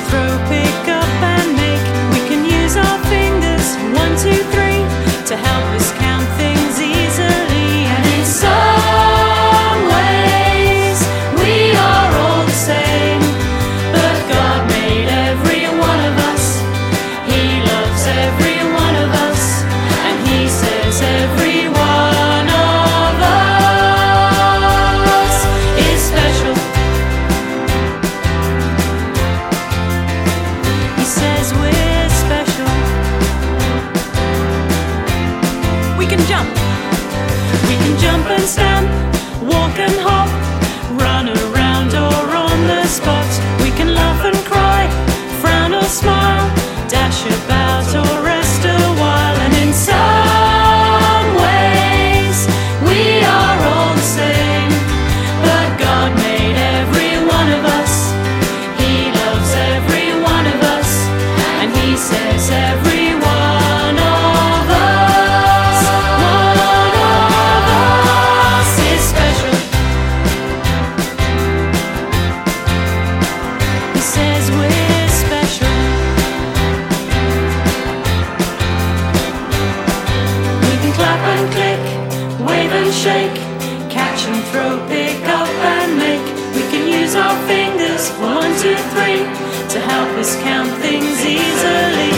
throw, pick up and make. We can use our fingers, 1, 2, 3, to help us count things easily. And in some ways we are all the same, but God made every one of us. He loves every one of us, and He says every one of us is special. He says we're special. We can jump and stamp, walk and hop, run around or on the spot. We can laugh and cry, frown or smile, dash about or rest a while. And in some ways we are all the same, but God made every one of us. He loves every one of us, and He says every one of us, is special. He says we're special. We can clap and click, wave and shake, catch and throw, pick up and make. We can use our fingers, 1, 2, 3, to help us count things easily.